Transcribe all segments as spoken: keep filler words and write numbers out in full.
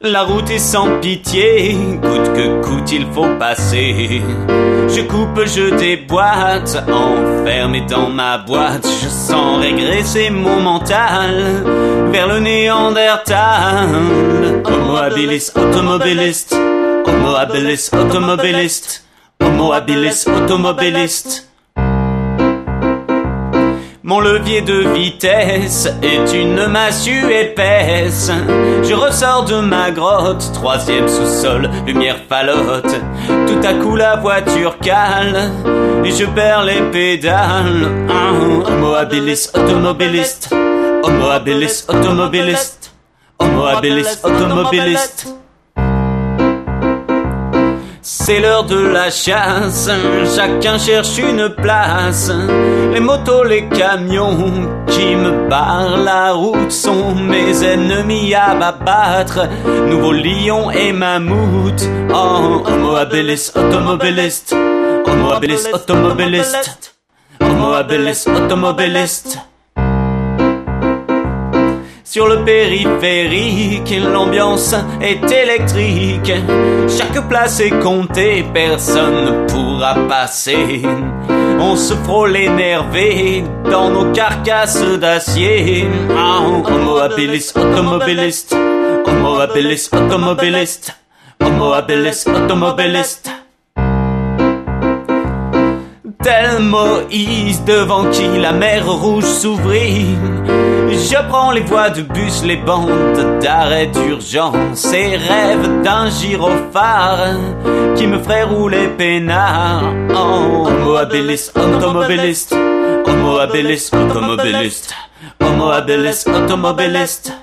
La route est sans pitié, coûte que coûte il faut passer. Je coupe, je déboîte, enfermé dans ma boîte. Je sens régresser mon mental vers le néandertal. Homo habilis automobiliste, Homo habilis automobiliste, Homo habilis automobiliste. Mon levier de vitesse est une massue épaisse. Je ressors de ma grotte, troisième sous-sol, lumière falote. Tout à coup la voiture cale et je perds les pédales. Homo habilis automobiliste, Homo habilis automobiliste, Homo habilis automobiliste. C'est l'heure de la chasse, chacun cherche une place. Les motos, les camions qui me barrent la route sont mes ennemis à m'abattre. Nouveaux lions et mammouths. Oh, Homo habilis automobiliste, Homo habilis automobiliste, Homo habilis automobiliste. Sur le périphérique, l'ambiance est électrique. Chaque place est comptée, personne ne pourra passer. On se frôle énervé dans nos carcasses d'acier. Oh, Homo habilis automobiliste, Homo habilis automobiliste, Homo habilis automobiliste. Tel Moïse devant qui la mer rouge s'ouvrit, je prends les voies de bus, les bandes d'arrêt d'urgence et rêve d'un gyrophare qui me ferait rouler peinard. Oh, Homo habilis automobiliste, Homo habilis automobiliste, Homo habilis automobiliste.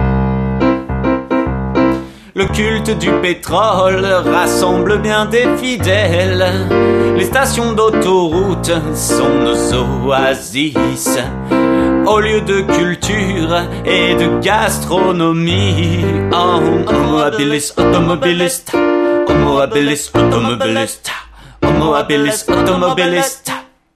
Le culte du pétrole rassemble bien des fidèles. Les stations d'autoroute sont nos oasis. Au lieu de culture et de gastronomie. Oh, Homo habilis automobiliste, Homo habilis automobiliste, Homo habilis automobiliste.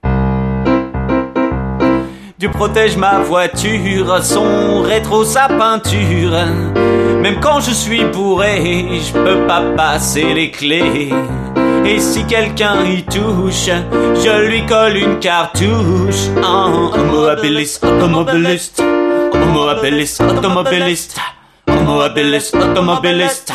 Dieu protège ma voiture, son rétro, sa peinture. Même quand je suis bourré, je peux pas passer les clés. Et si quelqu'un y touche, je lui colle une cartouche. Oh, Homo habilis automobiliste, Homo habilis automobiliste, Homo habilis automobiliste.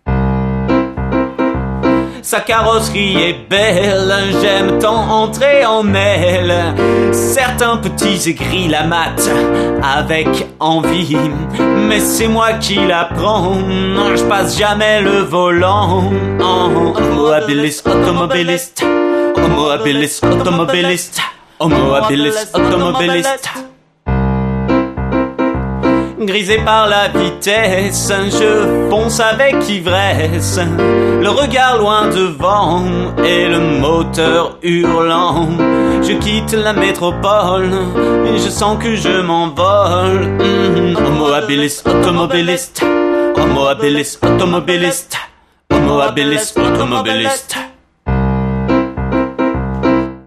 Sa carrosserie est belle, j'aime tant entrer en elle. Certains petits aigris la matent avec envie, mais c'est moi qui la prends, je passe jamais le volant. Oh, Homo habilis automobiliste, Homo habilis automobiliste, Homo habilis automobiliste. Grisé par la vitesse, je fonce avec ivresse. Le regard loin devant et le moteur hurlant. Je quitte la métropole et je sens que je m'envole. Mmh. Homo habilis automobiliste, Homo habilis automobiliste, Homo habilis automobiliste.